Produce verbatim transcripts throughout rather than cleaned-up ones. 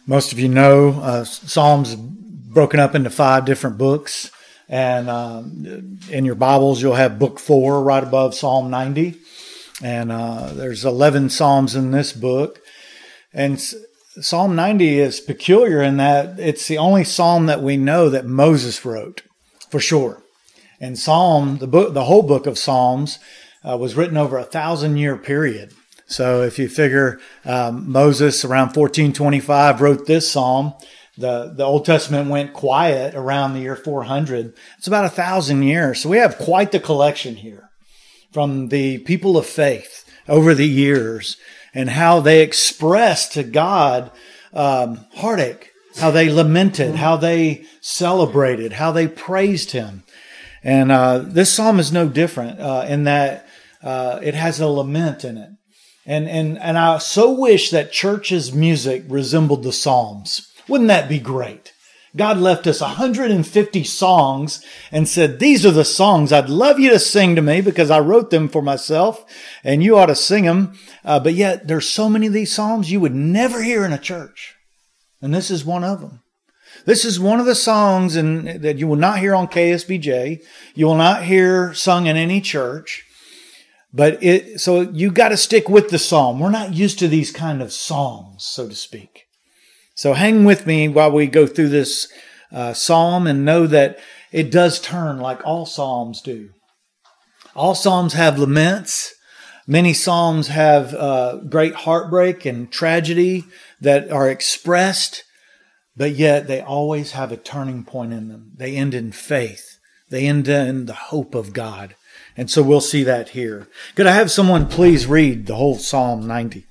Most of you know uh, Psalms broken up into five different books. And um, in your Bibles, you'll have book four right above Psalm ninety. And uh, there's eleven Psalms in this book. And Psalm ninety is peculiar in that it's the only Psalm that we know that Moses wrote, for sure. And Psalm, the book, the whole book of Psalms, uh, was written over a thousand year period. So if you figure um, Moses around fourteen twenty-five wrote this Psalm, the, the Old Testament went quiet around the year four hundred. It's about a thousand years. So we have quite the collection here from the people of faith over the years and how they expressed to God um, heartache, how they lamented, how they celebrated, how they praised Him. And uh, this Psalm is no different uh, in that uh, it has a lament in it. And, and, and I so wish that church's music resembled the Psalms. Wouldn't that be great? God left us one hundred fifty songs and said, these are the songs I'd love you to sing to me because I wrote them for myself and you ought to sing them. Uh, but yet there's so many of these Psalms you would never hear in a church. And this is one of them. This is one of the songs in, that you will not hear on K S B J. You will not hear sung in any church. But it, so you got to stick with the psalm. We're not used to these kind of songs, so to speak. So hang with me while we go through this uh, psalm and know that it does turn like all psalms do. All psalms have laments. Many psalms have uh, great heartbreak and tragedy that are expressed, but yet they always have a turning point in them. They end in faith. They end in the hope of God. And so we'll see that here. Could I have someone please read the whole Psalm ninety?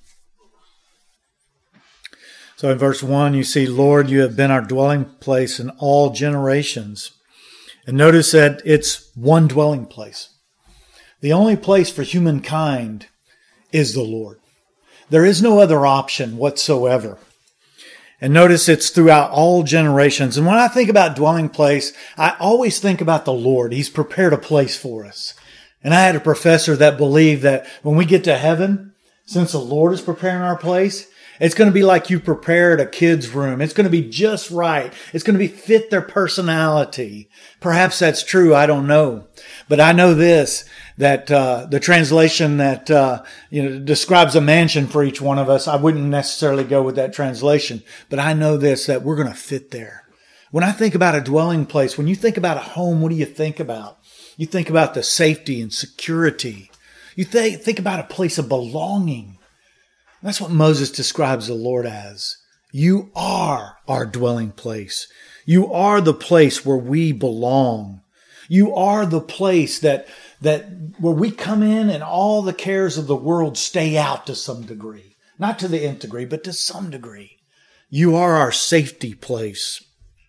So in verse one, you see, Lord, you have been our dwelling place in all generations. And notice that it's one dwelling place. The only place for humankind is the Lord. There is no other option whatsoever. And notice it's throughout all generations. And when I think about dwelling place, I always think about the Lord. He's prepared a place for us. And I had a professor that believed that when we get to heaven, since the Lord is preparing our place, it's going to be like you prepared a kid's room. It's going to be just right. It's going to be fit their personality. Perhaps that's true. I don't know. But I know this, that uh, the translation that uh, you know describes a mansion for each one of us, I wouldn't necessarily go with that translation. But I know this, that we're going to fit there. When I think about a dwelling place, when you think about a home, what do you think about? You think about the safety and security. You think, think about a place of belonging. That's what Moses describes the Lord as. You are our dwelling place. You are the place where we belong. You are the place that, that where we come in and all the cares of the world stay out to some degree. Not to the nth degree, but to some degree. You are our safety place.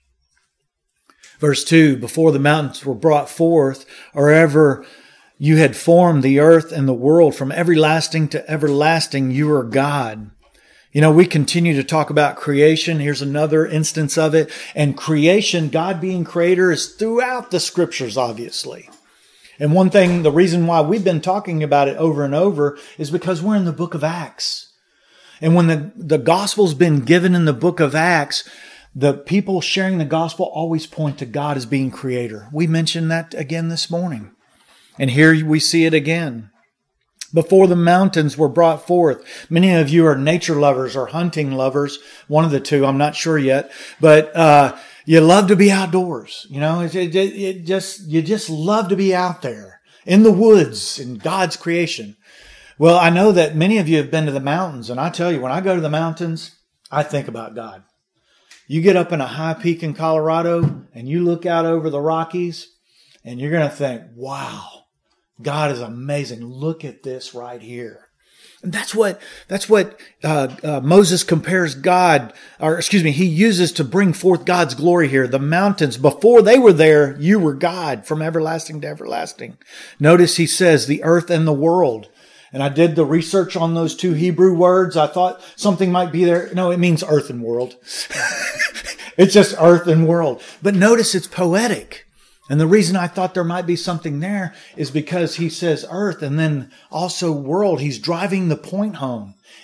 Verse two, before the mountains were brought forth, or ever you had formed the earth and the world, from everlasting to everlasting, you are God. You know, we continue to talk about creation. Here's another instance of it. And creation, God being creator, is throughout the scriptures, obviously. And one thing, the reason why we've been talking about it over and over is because we're in the book of Acts. And when the, the gospel's been given in the book of Acts, the people sharing the gospel always point to God as being creator. We mentioned that again this morning. And here we see it again. Before the mountains were brought forth. Many of you are nature lovers or hunting lovers. One of the two, I'm not sure yet. But uh you love to be outdoors. You know, it, it, it just you just love to be out there in the woods, in God's creation. Well, I know that many of you have been to the mountains. And I tell you, when I go to the mountains, I think about God. You get up in a high peak in Colorado and you look out over the Rockies and you're going to think, wow, God is amazing. Look at this right here. And that's what, that's what, uh, uh, Moses compares God, or excuse me, he uses to bring forth God's glory here. The mountains, before they were there, you were God from everlasting to everlasting. Notice he says the earth and the world. And I did the research on those two Hebrew words. I thought something might be there. No, it means earth and world. It's just earth and world. But notice it's poetic. And the reason I thought there might be something there is because he says earth and then also world. He's driving the point home.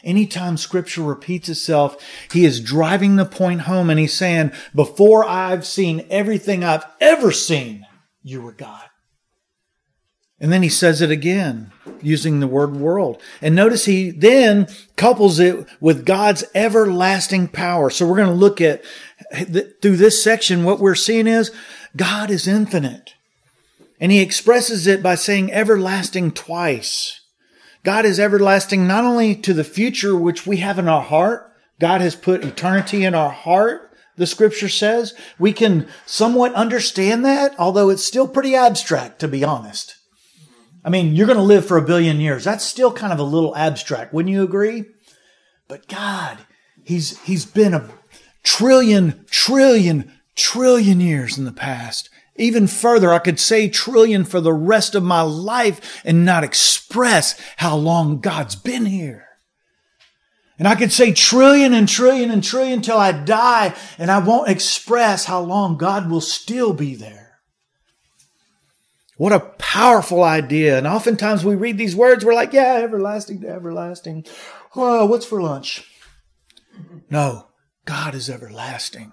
Anytime Scripture repeats itself, he is driving the point home and he's saying, before I've seen everything I've ever seen, you were God. And then he says it again, using the word world. And notice he then couples it with God's everlasting power. So we're going to look at, through this section, what we're seeing is God is infinite. And he expresses it by saying everlasting twice. God is everlasting not only to the future, which we have in our heart. God has put eternity in our heart, the Scripture says. We can somewhat understand that, although it's still pretty abstract, to be honest. I mean, you're going to live for a billion years. That's still kind of a little abstract. Wouldn't you agree? But God, He's He's been a trillion, trillion, trillion years in the past. Even further, I could say trillion for the rest of my life and not express how long God's been here. And I could say trillion and trillion and trillion till I die, and I won't express how long God will still be there. What a powerful idea. And oftentimes we read these words, we're like, yeah, everlasting to everlasting. Oh, what's for lunch? No, God is everlasting.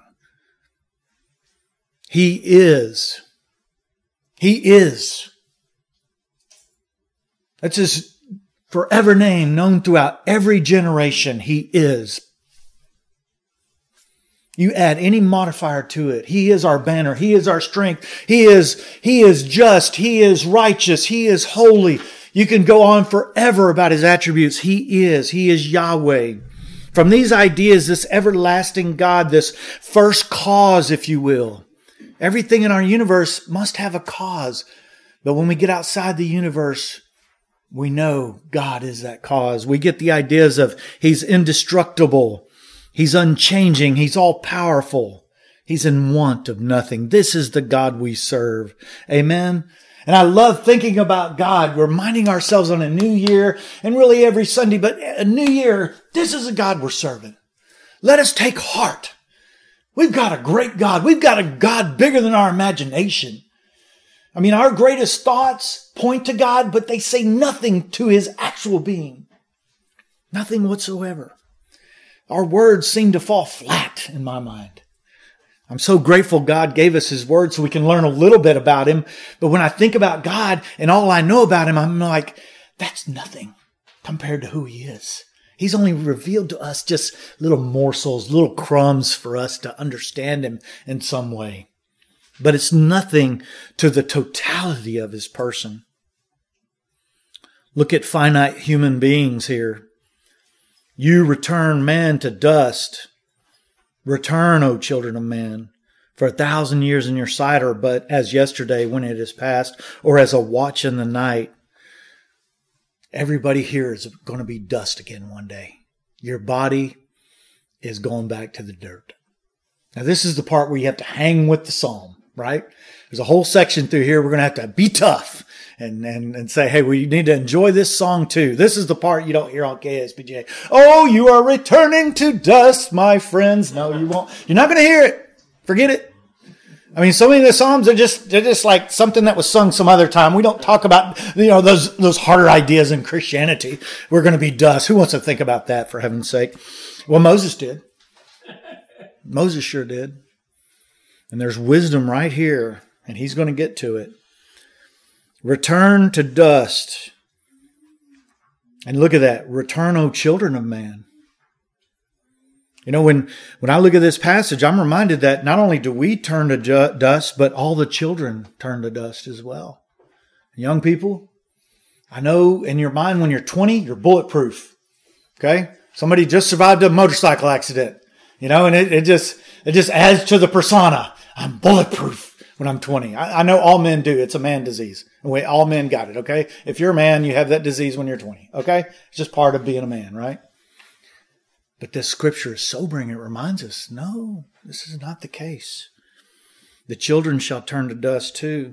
He is. He is. That's His forever name, known throughout every generation. He is. You add any modifier to it. He is our banner. He is our strength. He is, He is just. He is righteous. He is holy. You can go on forever about His attributes. He is. He is Yahweh. From these ideas, this everlasting God, this first cause, if you will. Everything in our universe must have a cause. But when we get outside the universe, we know God is that cause. We get the ideas of He's indestructible. He's unchanging. He's all powerful. He's in want of nothing. This is the God we serve. Amen. And I love thinking about God, reminding ourselves on a new year and really every Sunday, but a new year, this is a God we're serving. Let us take heart. We've got a great God. We've got a God bigger than our imagination. I mean, our greatest thoughts point to God, but they say nothing to His actual being. Nothing whatsoever. Our words seem to fall flat in my mind. I'm so grateful God gave us His word so we can learn a little bit about Him. But when I think about God and all I know about Him, I'm like, that's nothing compared to who He is. He's only revealed to us just little morsels, little crumbs for us to understand Him in some way. But it's nothing to the totality of His person. Look at finite human beings here. You return man to dust. Return, O children of man. For a thousand years in your sight are but as yesterday when it is past, or as a watch in the night. Everybody here is going to be dust again one day. Your body is going back to the dirt. Now this is the part where you have to hang with the psalm, right? There's a whole section through here. We're going to have to be tough. And, and, and say, hey, we need to enjoy this song too. This is the part you don't hear on K S B J. Oh, you are returning to dust, my friends. No, you won't. You're not going to hear it. Forget it. I mean, so many of the Psalms are just, they're just like something that was sung some other time. We don't talk about, you know, those, those harder ideas in Christianity. We're going to be dust. Who wants to think about that, for heaven's sake? Well, Moses did. Moses sure did. And there's wisdom right here, and he's going to get to it. Return to dust. And look at that. Return, O children of man. You know, when, when I look at this passage, I'm reminded that not only do we turn to ju- dust, but all the children turn to dust as well. Young people, I know in your mind when you're twenty, you're bulletproof. Okay? Somebody just survived a motorcycle accident. You know, and it, it just it just adds to the persona. I'm bulletproof when I'm twenty. I, I know all men do. It's a man disease. We, all men got it, okay? If you're a man, you have that disease when you're twenty, okay? It's just part of being a man, right? But this scripture is sobering. It reminds us, no, this is not the case. The children shall turn to dust too.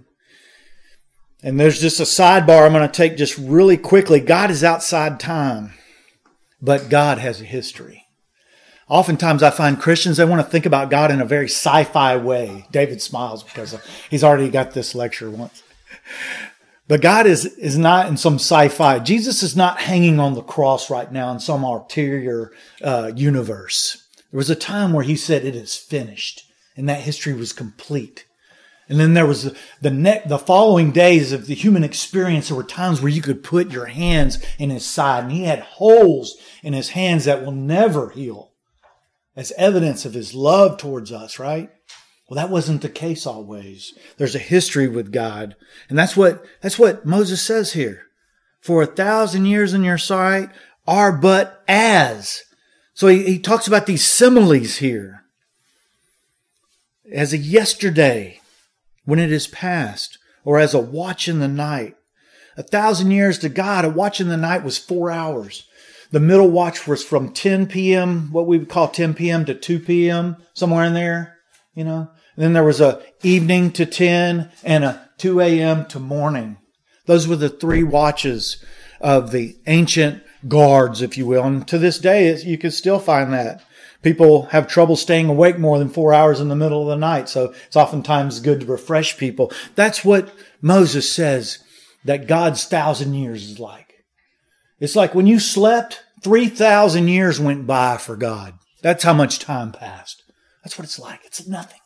And there's just a sidebar I'm going to take just really quickly. God is outside time, but God has a history. Oftentimes I find Christians, they want to think about God in a very sci-fi way. David smiles because he's already got this lecture once. But God is, is not in some sci-fi. Jesus is not hanging on the cross right now in some ulterior uh, universe. There was a time where he said, it is finished. And that history was complete. And then there was the, the, ne- the following days of the human experience. There were times where you could put your hands in his side. And he had holes in his hands that will never heal. As evidence of his love towards us, right? Well, that wasn't the case always. There's a history with God. And that's what, that's what Moses says here. For a thousand years in your sight are but as. So he, he talks about these similes here. As a yesterday, when it is past, or as a watch in the night. A thousand years to God, a watch in the night was four hours. The middle watch was from ten p.m., what we would call ten p.m. to two p.m., somewhere in there, you know. And then there was a evening to ten and a two a.m. to morning. Those were the three watches of the ancient guards, if you will. And to this day, you can still find that. People have trouble staying awake more than four hours in the middle of the night. So it's oftentimes good to refresh people. That's what Moses says that God's thousand years is like. It's like when you slept, three thousand years went by for God. That's how much time passed. That's what it's like. It's nothing.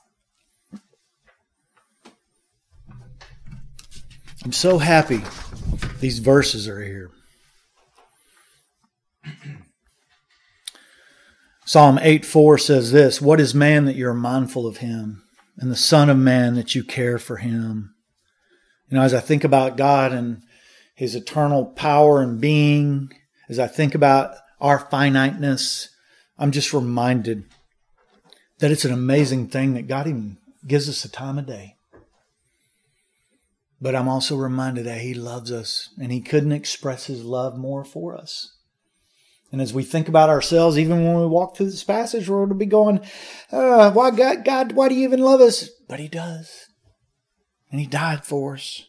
I'm so happy these verses are here. Psalm eight four says this, what is man that you're mindful of him, and the son of man that you care for him? You know, as I think about God and his eternal power and being, as I think about our finiteness, I'm just reminded that it's an amazing thing that God even gives us a time of day. But I'm also reminded that he loves us, and he couldn't express his love more for us. And as we think about ourselves, even when we walk through this passage, we're going to be going, uh, why God, God, why do you even love us? But he does. And he died for us.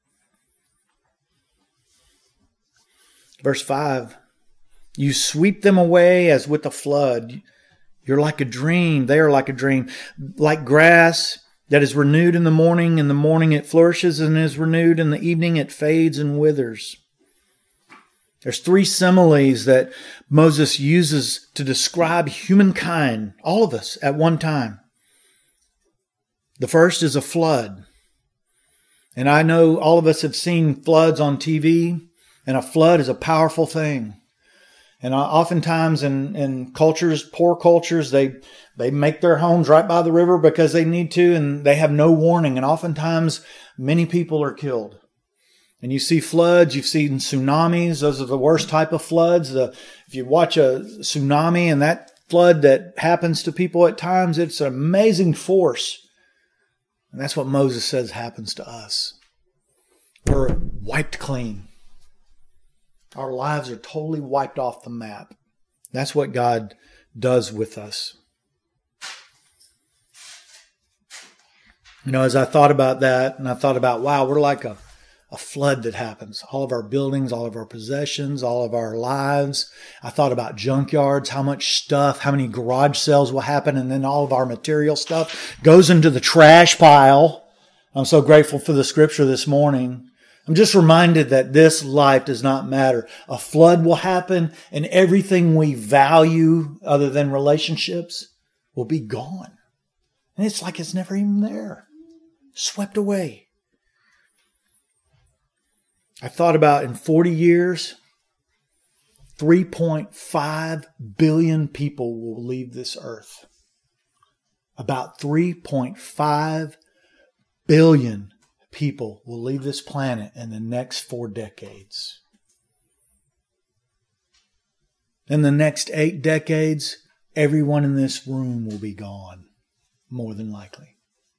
Verse five, you sweep them away as with a flood. You're like a dream. They are like a dream. Like grass that is renewed in the morning. In the morning it flourishes and is renewed. In the evening it fades and withers. There's three similes that Moses uses to describe humankind, all of us at one time. The first is a flood. And I know all of us have seen floods on T V, and a flood is a powerful thing. And oftentimes in, in cultures, poor cultures, they, they make their homes right by the river because they need to, and they have no warning. And oftentimes many people are killed. And you see floods, you've seen tsunamis. Those are the worst type of floods. The, if you watch a tsunami and that flood that happens to people at times, it's an amazing force. And that's what Moses says happens to us. We're wiped clean. Our lives are totally wiped off the map. That's what God does with us. You know, as I thought about that, and I thought about, wow, we're like a A flood that happens. All of our buildings, all of our possessions, all of our lives. I thought about junkyards, how much stuff, how many garage sales will happen, and then all of our material stuff goes into the trash pile. I'm so grateful for the scripture this morning. I'm just reminded that this life does not matter. A flood will happen, and everything we value other than relationships will be gone. And it's like it's never even there. Swept away. I thought about in forty years, three point five billion people will leave this earth. About three point five billion people will leave this planet in the next four decades. In the next eight decades, everyone in this room will be gone, more than likely.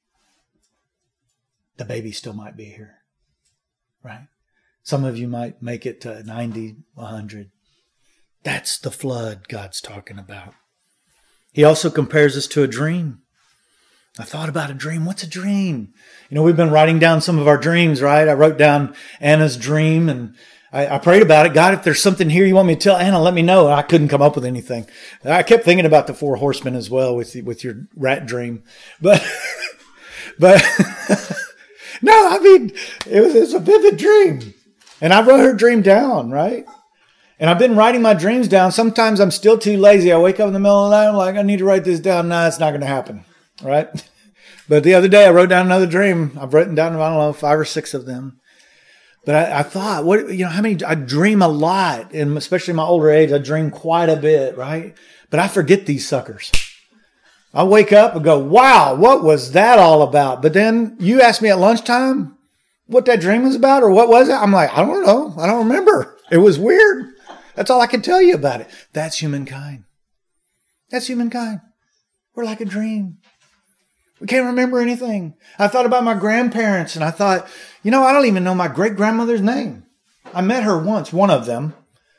The baby still might be here, right? Some of you might make it to ninety, one hundred. That's the flood God's talking about. He also compares us to a dream. I thought about a dream. What's a dream? You know, we've been writing down some of our dreams, right? I wrote down Anna's dream, and I, I prayed about it. God, if there's something here you want me to tell Anna, let me know. And I couldn't come up with anything. I kept thinking about the four horsemen as well with with your rat dream. But, but... No, I mean, it was, it was a vivid dream. And I wrote her dream down, right? And I've been writing my dreams down. Sometimes I'm still too lazy. I wake up in the middle of the night. I'm like, I need to write this down. No, it's not going to happen. Right? But the other day I wrote down another dream. I've written down, I don't know, five or six of them. But I, I thought, what, you know, how many, I dream a lot. And especially in my older age, I dream quite a bit, right? But I forget these suckers. I wake up and go, wow, what was that all about? But then you ask me at lunchtime what that dream was about or what was it? I'm like, I don't know. I don't remember. It was weird. That's all I can tell you about it. That's humankind. That's humankind. We're like a dream. We can't remember anything. I thought about my grandparents and I thought, you know, I don't even know my great-grandmother's name. I met her once, one of them.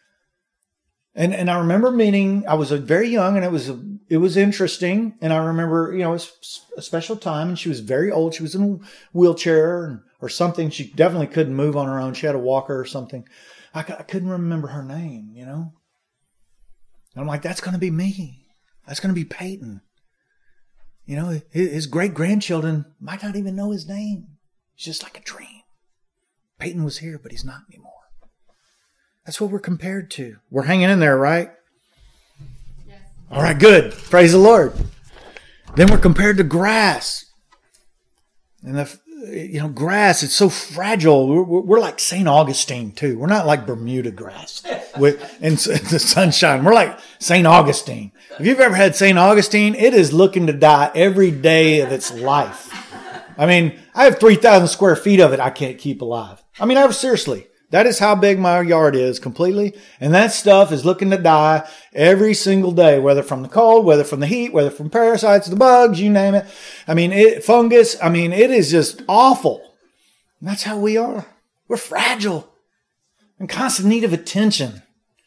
And and I remember meeting, I was very young and it was it was interesting. And I remember, you know, it was a special time and she was very old. She was in a wheelchair or something. She definitely couldn't move on her own. She had a walker or something. I, I couldn't remember her name, you know. And I'm like, that's going to be me. That's going to be Peyton. You know, his, his great-grandchildren might not even know his name. It's just like a dream. Peyton was here, but he's not anymore. That's what we're compared to. We're hanging in there, right? Yes. All right, good. Praise the Lord. Then we're compared to grass. And the You know, grass, it's so fragile. We're, we're like Saint Augustine, too. We're not like Bermuda grass with in the sunshine. We're like Saint Augustine. If you've ever had Saint Augustine, it is looking to die every day of its life. I mean, I have three thousand square feet of it I can't keep alive. I mean, I seriously, that is how big my yard is completely. And that stuff is looking to die every single day, whether from the cold, whether from the heat, whether from parasites, the bugs, you name it. I mean, it, fungus. I mean, it is just awful. And that's how we are. We're fragile. In constant need of attention.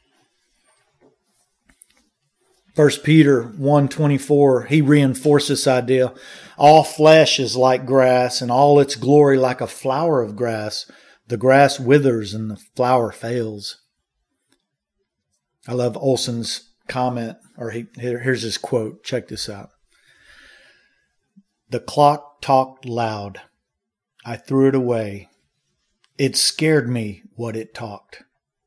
First Peter one twenty-four, he reinforced this idea. All flesh is like grass, and all its glory like a flower of grass. The grass withers and the flower fails. I love Olson's comment, or he, here, here's his quote. Check this out. The clock talked loud. I threw it away. It scared me what it talked.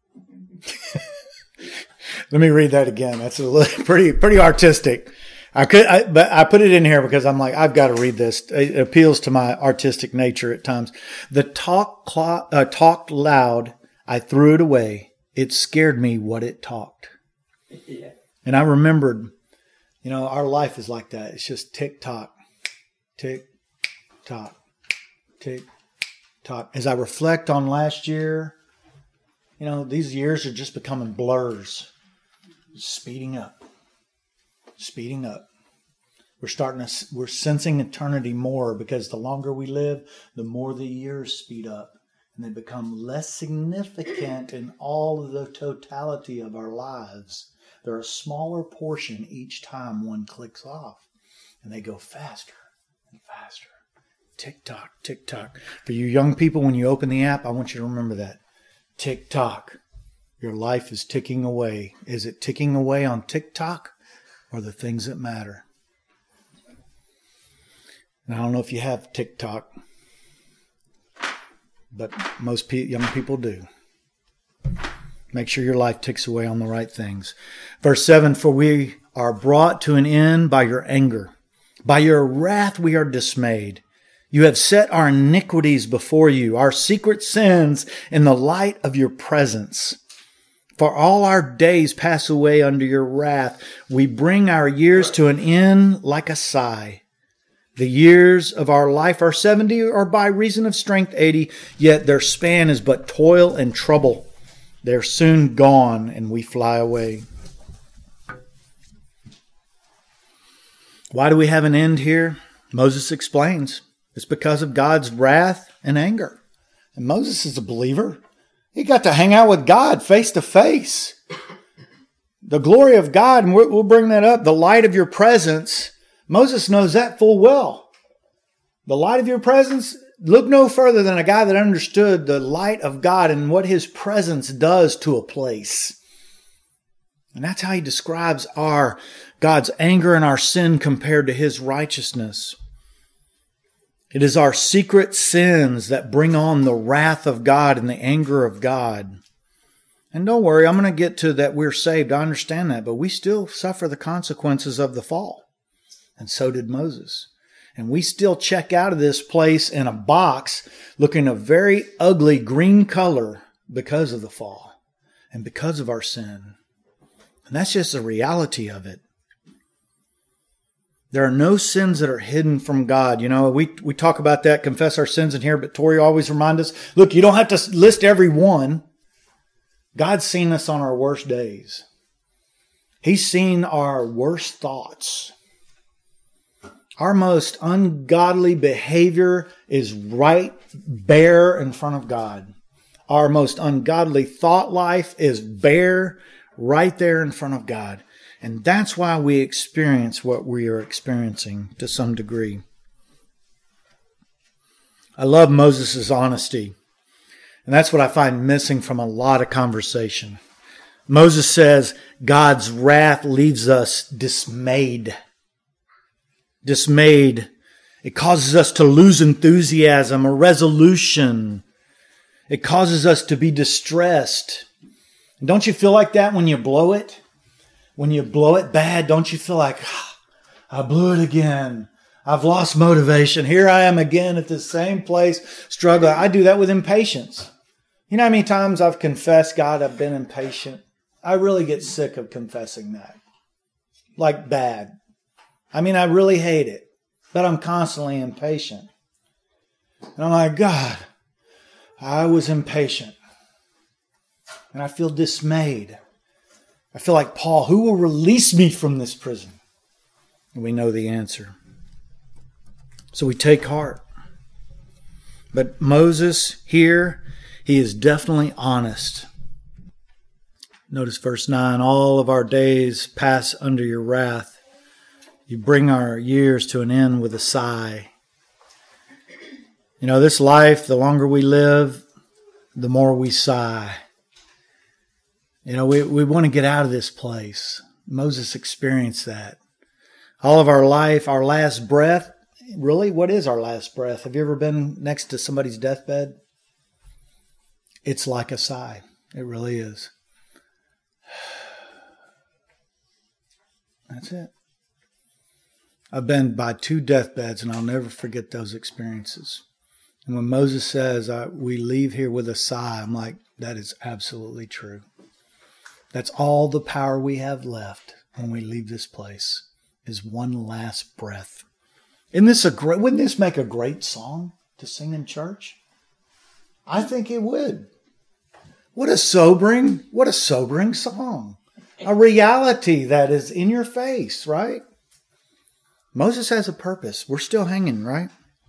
Let me read that again. That's a little, pretty pretty artistic. I could, I, but I put it in here because I'm like, I've got to read this. It appeals to my artistic nature at times. The talk clock, uh, talked loud. I threw it away. It scared me what it talked. Yeah. And I remembered, you know, our life is like that. It's just tick tock, tick tock, tick tock. As I reflect on last year, you know, these years are just becoming blurs. Speeding up, speeding up. We're starting to, we're sensing eternity more because the longer we live, the more the years speed up and they become less significant in all of the totality of our lives. They're a smaller portion each time one clicks off and they go faster and faster. Tick tock, tick tock. For you young people, when you open the app, I want you to remember that. Tick tock. Your life is ticking away. Is it ticking away on TikTok or the things that matter? And I don't know if you have TikTok, but most pe- young people do. Make sure your life ticks away on the right things. Verse seven, for we are brought to an end by your anger. By your wrath we are dismayed. You have set our iniquities before you, our secret sins in the light of your presence. For all our days pass away under your wrath. We bring our years to an end like a sigh. The years of our life are seventy, or by reason of strength eighty, yet their span is but toil and trouble. They're soon gone, and we fly away. Why do we have an end here? Moses explains. It's because of God's wrath and anger. And Moses is a believer. He got to hang out with God face to face. The glory of God, and we'll bring that up, the light of your presence. Moses knows that full well. The light of your presence, look no further than a guy that understood the light of God and what his presence does to a place. And that's how he describes our God's anger and our sin compared to his righteousness. It is our secret sins that bring on the wrath of God and the anger of God. And don't worry, I'm going to get to that we're saved. I understand that, but we still suffer the consequences of the fall. And so did Moses. And we still check out of this place in a box looking a very ugly green color because of the fall and because of our sin. And that's just the reality of it. There are no sins that are hidden from God. You know, we, we talk about that, confess our sins in here, but Tori always reminds us, look, you don't have to list every one. God's seen us on our worst days. He's seen our worst thoughts. Our most ungodly behavior is right bare in front of God. Our most ungodly thought life is bare right there in front of God. And that's why we experience what we are experiencing to some degree. I love Moses' honesty. And that's what I find missing from a lot of conversation. Moses says God's wrath leaves us dismayed. Dismayed. It causes us to lose enthusiasm or resolution. It causes us to be distressed. And don't you feel like that when you blow it? When you blow it bad, don't you feel like, oh, I blew it again. I've lost motivation. Here I am again at the same place, struggling. I do that with impatience. You know how many times I've confessed, God, I've been impatient? I really get sick of confessing that. Like bad. I mean, I really hate it. But I'm constantly impatient. And I'm like, God, I was impatient. And I feel dismayed. I feel like Paul, who will release me from this prison? And we know the answer. So we take heart. But Moses here, he is definitely honest. Notice verse nine, all of our days pass under your wrath. You bring our years to an end with a sigh. You know, this life, the longer we live, the more we sigh. You know, we, we want to get out of this place. Moses experienced that. All of our life, our last breath, really, what is our last breath? Have you ever been next to somebody's deathbed? It's like a sigh. It really is. That's it. I've been by two deathbeds, and I'll never forget those experiences. And when Moses says, uh, we leave here with a sigh, I'm like, that is absolutely true. That's all the power we have left when we leave this place is one last breath. Isn't this a great, wouldn't this make a great song to sing in church? I think it would. What a sobering, what a sobering song. A reality that is in your face, right? Moses has a purpose. We're still hanging, right?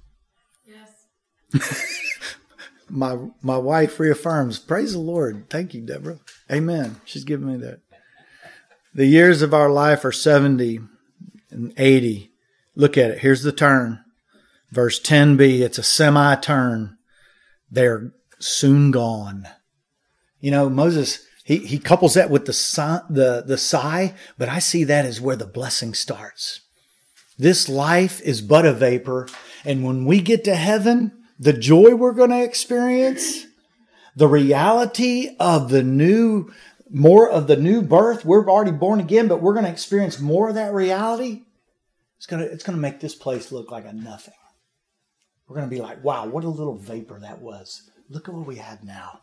Yes. my my wife reaffirms. Praise the Lord. Thank you, Deborah. Amen. She's giving me that. The years of our life are seventy and eighty. Look at it. Here's the turn. Verse ten b, it's a semi-turn. They're soon gone. You know, Moses, he, he couples that with the, sigh, the, the sigh, but I see that as where the blessing starts. This life is but a vapor, and when we get to heaven, the joy we're going to experience, the reality of the new, more of the new birth, we're already born again, but we're going to experience more of that reality. It's going to, it's going to make this place look like a nothing. We're going to be like, wow, what a little vapor that was. Look at what we have now.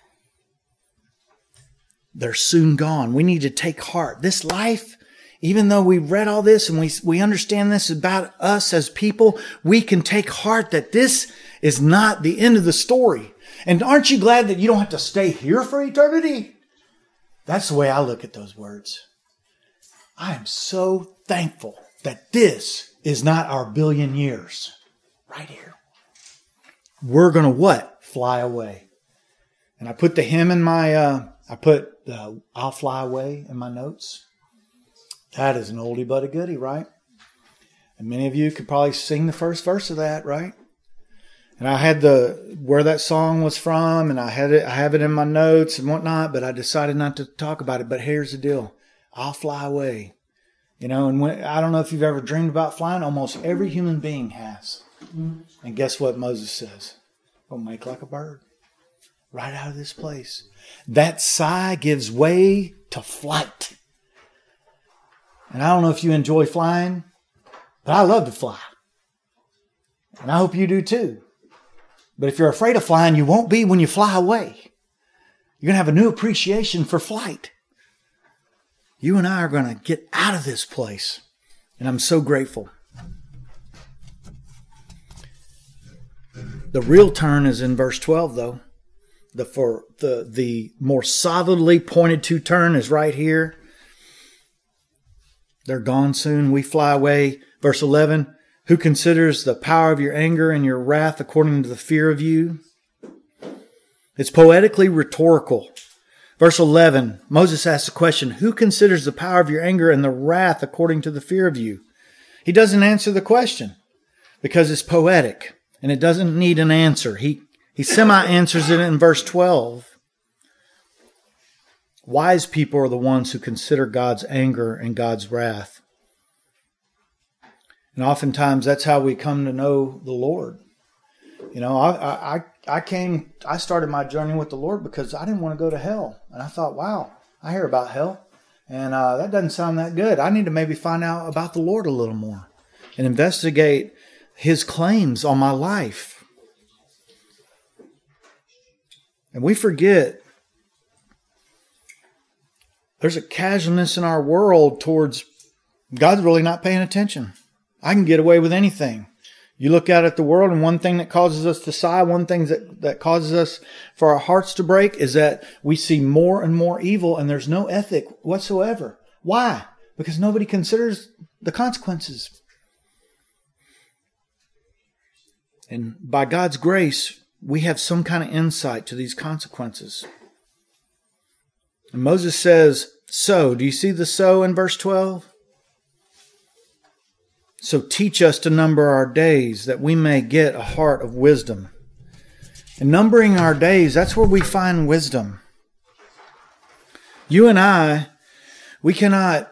They're soon gone. We need to take heart. This life, even though we've read all this and we, we understand this about us as people, we can take heart that this is not the end of the story. And aren't you glad that you don't have to stay here for eternity? That's the way I look at those words. I am so thankful that this is not our billion years. Right here. We're going to what? Fly away. And I put the hymn in my, uh, I put the I'll Fly Away in my notes. That is an oldie but a goodie, right? And many of you could probably sing the first verse of that, right? And I had the where that song was from, and I had it. I have it in my notes and whatnot. But I decided not to talk about it. But here's the deal: I'll fly away. You know, and when, I don't know if you've ever dreamed about flying. Almost every human being has. And guess what Moses says? Go make like a bird. Right out of this place. That sigh gives way to flight. And I don't know if you enjoy flying, but I love to fly. And I hope you do too. But if you're afraid of flying, you won't be when you fly away. You're going to have a new appreciation for flight. You and I are going to get out of this place. And I'm so grateful. The real turn is in verse twelve, though. The, for the, the more solidly pointed to turn is right here. They're gone soon. We fly away. Verse eleven. Who considers the power of your anger and your wrath according to the fear of you? It's poetically rhetorical. Verse eleven, Moses asks the question, who considers the power of your anger and the wrath according to the fear of you? He doesn't answer the question because it's poetic and it doesn't need an answer. He, he semi-answers it in verse twelve. Wise people are the ones who consider God's anger and God's wrath. And oftentimes that's how we come to know the Lord. You know, I, I, I came, I started my journey with the Lord because I didn't want to go to hell. And I thought, wow, I hear about hell. And uh, that doesn't sound that good. I need to maybe find out about the Lord a little more and investigate His claims on my life. And we forget there's a casualness in our world towards God's really not paying attention. I can get away with anything. You look out at the world, and one thing that causes us to sigh, one thing that, that causes us for our hearts to break is that we see more and more evil, and there's no ethic whatsoever. Why? Because nobody considers the consequences. And by God's grace, we have some kind of insight to these consequences. And Moses says, so, do you see the so in verse twelve? So teach us to number our days that we may get a heart of wisdom. And numbering our days, that's where we find wisdom. You and I, we cannot,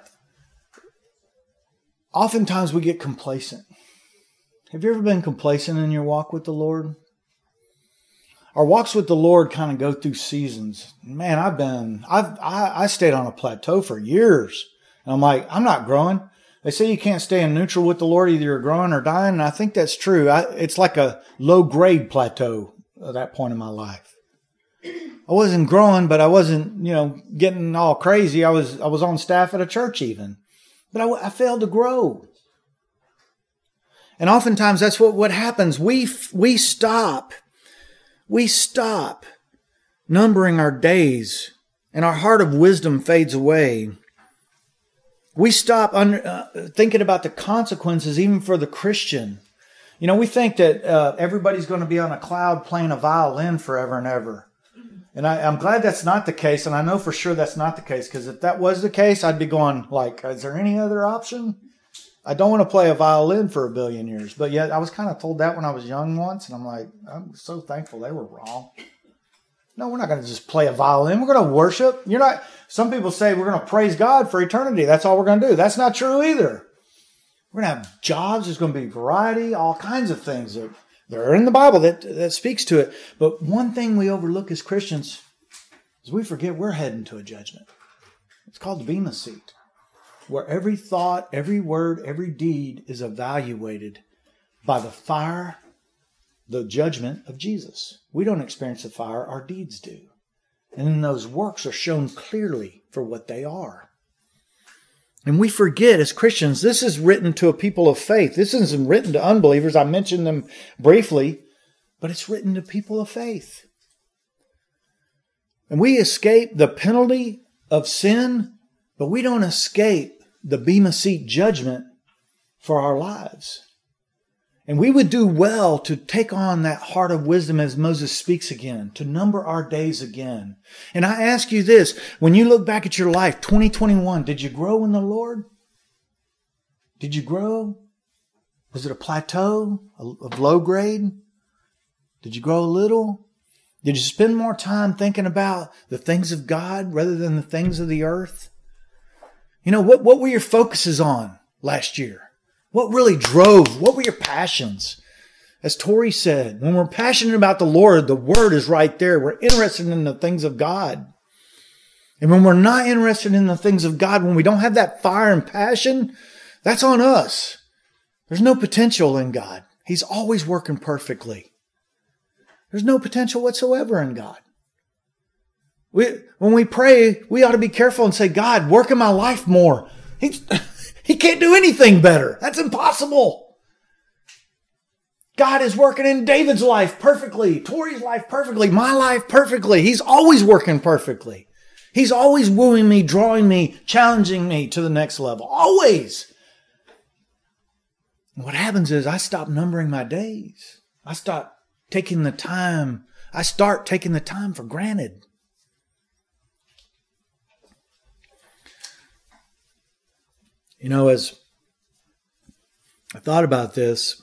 oftentimes we get complacent. Have you ever been complacent in your walk with the Lord? Our walks with the Lord kind of go through seasons. Man, I've been, I've, I, I stayed on a plateau for years. And I'm like, I'm not growing. They say you can't stay in neutral with the Lord, either you're growing or dying. And I think that's true. I, it's like a low grade plateau at that point in my life. I wasn't growing, but I wasn't, you know, getting all crazy. I was, I was on staff at a church even, but I, I failed to grow. And oftentimes that's what, what happens. We, we stop, we stop numbering our days and our heart of wisdom fades away. We stop under, uh, thinking about the consequences even for the Christian. You know, we think that uh, everybody's going to be on a cloud playing a violin forever and ever. And I, I'm glad that's not the case. And I know for sure that's not the case. Because if that was the case, I'd be going like, is there any other option? I don't want to play a violin for a billion years. But yet I was kind of told that when I was young once. And I'm like, I'm so thankful they were wrong. No, we're not going to just play a violin. We're going to worship. You're not. Some people say we're going to praise God for eternity. That's all we're going to do. That's not true either. We're going to have jobs. There's going to be variety, all kinds of things that, that are in the Bible that, that speaks to it. But one thing we overlook as Christians is we forget we're heading to a judgment. It's called the Bema seat, where every thought, every word, every deed is evaluated by the fire, the judgment of Jesus. We don't experience the fire, our deeds do. And then those works are shown clearly for what they are. And we forget as Christians, this is written to a people of faith. This isn't written to unbelievers. I mentioned them briefly, but it's written to people of faith. And we escape the penalty of sin, but we don't escape the Bema seat judgment for our lives. And we would do well to take on that heart of wisdom as Moses speaks again, to number our days again. And I ask you this, when you look back at your life, twenty twenty-one, did you grow in the Lord? Did you grow? Was it a plateau, of low grade? Did you grow a little? Did you spend more time thinking about the things of God rather than the things of the earth? You know, what, what were your focuses on last year? What really drove? What were your passions? As Tori said, when we're passionate about the Lord, the Word is right there. We're interested in the things of God. And when we're not interested in the things of God, when we don't have that fire and passion, that's on us. There's no potential in God. He's always working perfectly. There's no potential whatsoever in God. We, when we pray, we ought to be careful and say, God, work in my life more. He, he can't do anything better. That's impossible. God is working in David's life perfectly, Tori's life perfectly, my life perfectly. He's always working perfectly. He's always wooing me, drawing me, challenging me to the next level. Always. And what happens is I stop numbering my days. I stop taking the time. I start taking the time for granted. You know, as I thought about this,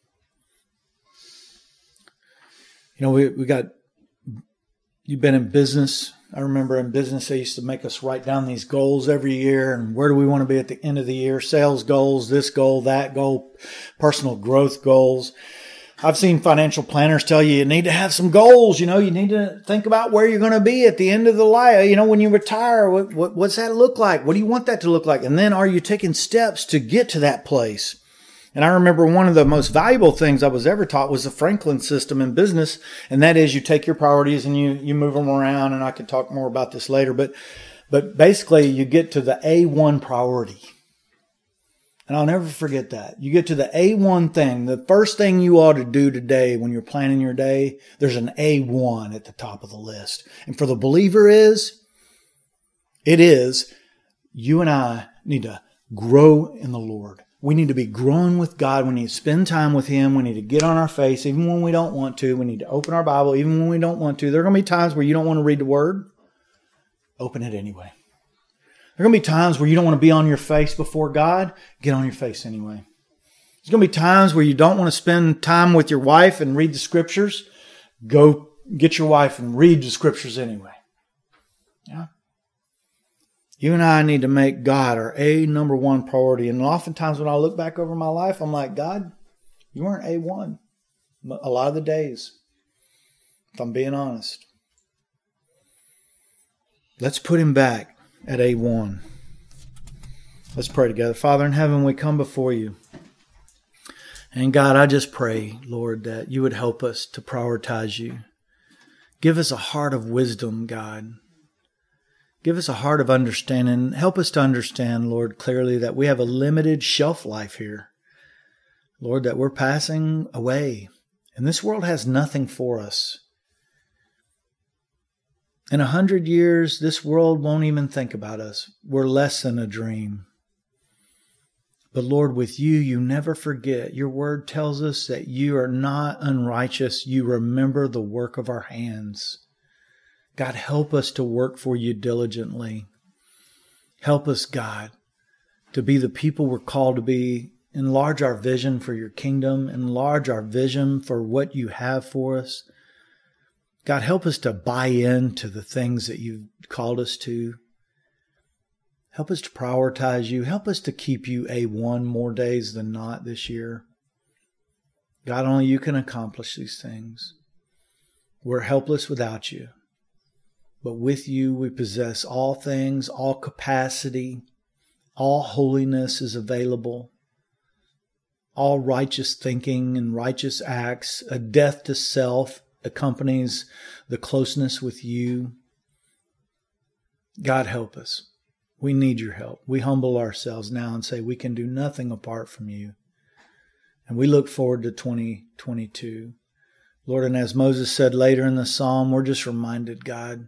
you know, we, we got, you've been in business. I remember in business, they used to make us write down these goals every year. And where do we want to be at the end of the year? Sales goals, this goal, that goal, personal growth goals. I've seen financial planners tell you, you need to have some goals. You know, you need to think about where you're going to be at the end of the life. You know, when you retire, what, what, what's that look like? What do you want that to look like? And then are you taking steps to get to that place? And I remember one of the most valuable things I was ever taught was the Franklin system in business. And that is you take your priorities and you, you move them around. And I could talk more about this later, but, but basically you get to the A one priority. And I'll never forget that. You get to the A one thing, the first thing you ought to do today when you're planning your day, there's an A one at the top of the list. And for the believer is, it is, you and I need to grow in the Lord. We need to be growing with God. We need to spend time with Him. We need to get on our face even when we don't want to. We need to open our Bible even when we don't want to. There are going to be times where you don't want to read the Word. Open it anyway. There are going to be times where you don't want to be on your face before God. Get on your face anyway. There's going to be times where you don't want to spend time with your wife and read the Scriptures. Go get your wife and read the Scriptures anyway. Yeah. You and I need to make God our A number one priority. And oftentimes when I look back over my life, I'm like, God, you weren't A one a lot of the days, if I'm being honest. Let's put Him back at A one. Let's pray together. Father in heaven, we come before You. And God, I just pray, Lord, that You would help us to prioritize You. Give us a heart of wisdom, God. Give us a heart of understanding. Help us to understand, Lord, clearly that we have a limited shelf life here. Lord, that we're passing away. And this world has nothing for us. In a hundred years, this world won't even think about us. We're less than a dream. But Lord, with You, You never forget. Your word tells us that You are not unrighteous. You remember the work of our hands. God, help us to work for You diligently. Help us, God, to be the people we're called to be. Enlarge our vision for Your kingdom. Enlarge our vision for what You have for us. God, help us to buy into the things that You've called us to. Help us to prioritize You. Help us to keep You A one more days than not this year. God, only You can accomplish these things. We're helpless without You. But with You, we possess all things, all capacity, all holiness is available, all righteous thinking and righteous acts. A death to self accompanies the closeness with You. God, help us. We need Your help. We humble ourselves now and say we can do nothing apart from You. And we look forward to twenty twenty-two. Lord, and as Moses said later in the psalm, we're just reminded, God,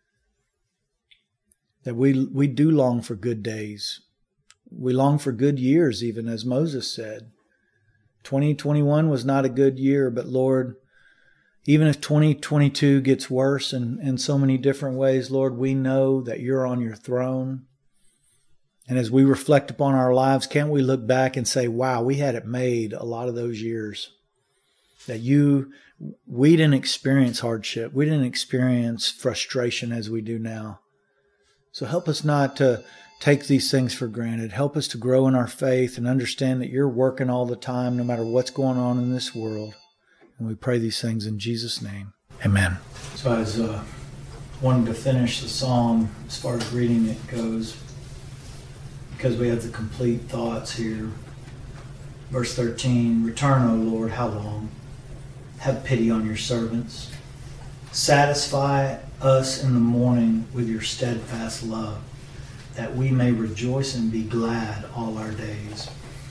that we we do long for good days. We long for good years, even as Moses said. twenty twenty-one was not a good year, but Lord, even if twenty twenty-two gets worse in, in so many different ways, Lord, we know that You're on Your throne. And as we reflect upon our lives, can't we look back and say, wow, we had it made a lot of those years. That you, we didn't experience hardship. We didn't experience frustration as we do now. So help us not to take these things for granted. Help us to grow in our faith and understand that You're working all the time, no matter what's going on in this world. And we pray these things in Jesus' name. Amen. So I was uh, wanting to finish the psalm as far as reading it goes, because we have the complete thoughts here. Verse thirteen, return, O Lord, how long? Have pity on your servants. Satisfy us in the morning with your steadfast love, that we may rejoice and be glad all our days.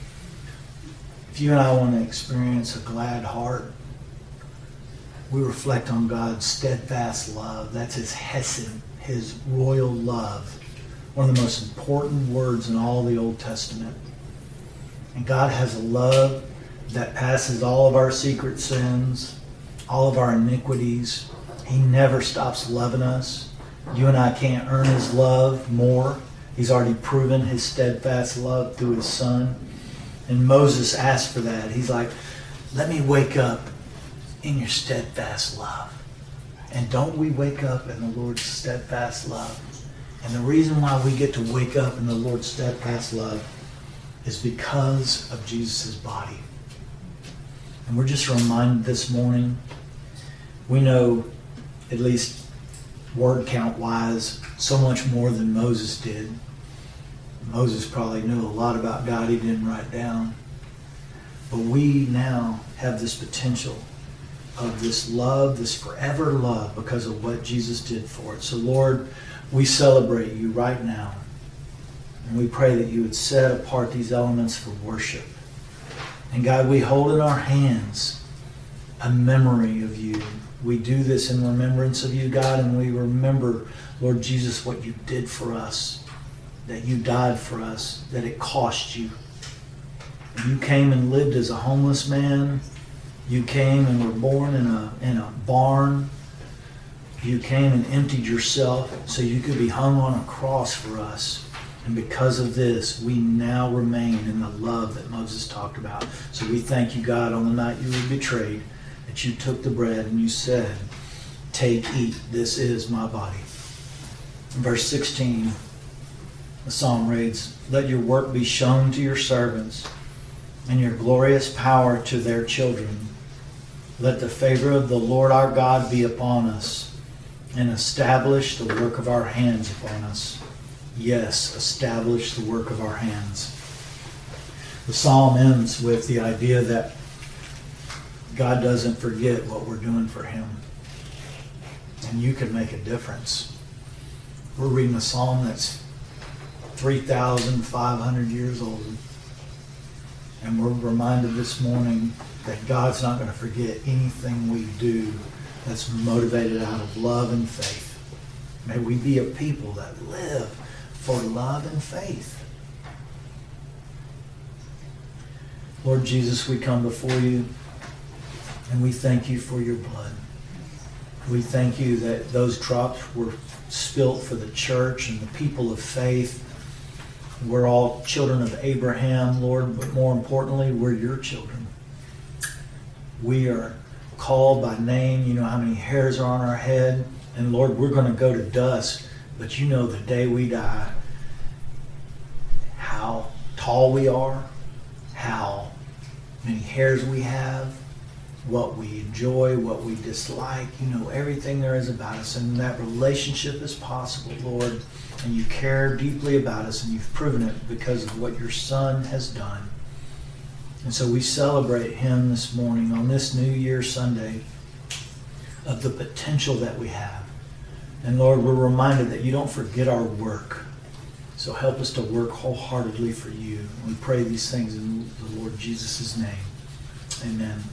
If you and I want to experience a glad heart, we reflect on God's steadfast love. That's his hesed, his royal love. One of the most important words in all the Old Testament. And God has a love that passes all of our secret sins, all of our iniquities. He never stops loving us. You and I can't earn his love more. He's already proven his steadfast love through his Son. And Moses asked for that. He's like, let me wake up in your steadfast love. And don't we wake up in the Lord's steadfast love? And the reason why we get to wake up in the Lord's steadfast love is because of Jesus' body. And we're just reminded this morning, we know, at least word count wise, so much more than Moses did. Moses probably knew a lot about God he didn't write down. But we now have this potential of this love, this forever love, because of what Jesus did for it. So Lord, we celebrate you right now. And we pray that you would set apart these elements for worship. And God, we hold in our hands a memory of you. We do this in remembrance of you, God, and we remember, Lord Jesus, what you did for us, that you died for us, that it cost you. You came and lived as a homeless man. You came and were born in a, in a barn. You came and emptied yourself so you could be hung on a cross for us. And because of this, we now remain in the love that Moses talked about. So we thank you, God, on the night you were betrayed, that you took the bread and you said, take, eat, this is my body. In verse sixteen, the psalm reads, let your work be shown to your servants and your glorious power to their children. Let the favor of the Lord our God be upon us and establish the work of our hands upon us. Yes, establish the work of our hands. The psalm ends with the idea that God doesn't forget what we're doing for him. And you can make a difference. We're reading a psalm that's three thousand five hundred years old. And we're reminded this morning that God's not going to forget anything we do that's motivated out of love and faith. May we be a people that live for love and faith. Lord Jesus, we come before you and we thank you for your blood. We thank you that those drops were spilt for the church and the people of faith. We're all children of Abraham, Lord, but more importantly, we're your children. We are called by name. You know how many hairs are on our head. And Lord, we're going to go to dust. But you know the day we die, how tall we are, how many hairs we have, what we enjoy, what we dislike. You know everything there is about us. And that relationship is possible, Lord. And you care deeply about us, and you've proven it because of what your Son has done. And so we celebrate him this morning on this New Year Sunday of the potential that we have. And Lord, we're reminded that you don't forget our work. So help us to work wholeheartedly for you. We pray these things in the Lord Jesus' name. Amen.